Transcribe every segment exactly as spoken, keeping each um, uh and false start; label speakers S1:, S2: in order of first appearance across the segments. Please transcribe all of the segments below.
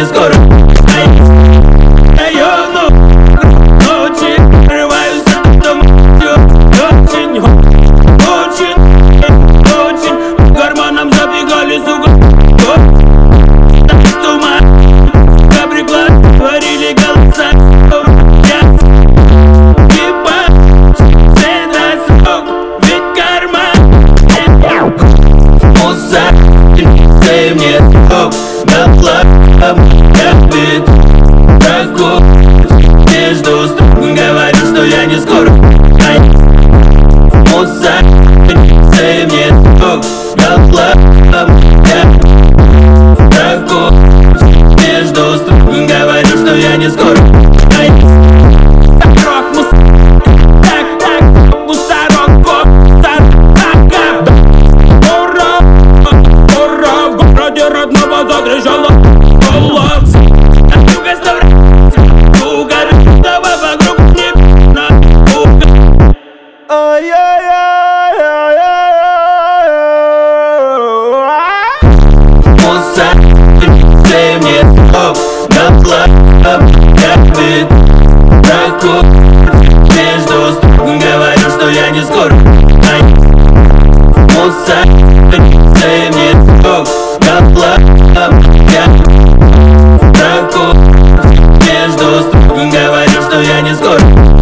S1: не скоро. Ты мне стоп, наплакал, я бит Прокол между строк, говорю, что я не скоро. Мусор, ты мне стоп, наплакал, я Прокол между строк, говорю, что я не скоро. Задрожала голова, а юга ставрается, юга рыбного вокруг не на юга. Мусор, ты мне стоп, наплакал, я бит Прокол между строк, говорю, что я не скоро. Мусор, ты мне стоп, наплакал, я Прокол между строк, говорю, что я не скоро.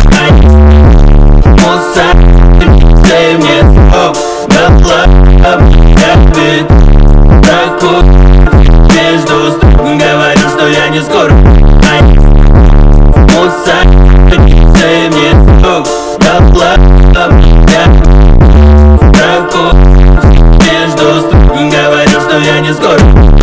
S1: Мусор, ты мне стоп, наплакал, я бит Прокол между строк, говорю, что я не скоро. Мусор, ты мне стоп, наплакал, я Прокол между строк, говорю, что я не скоро.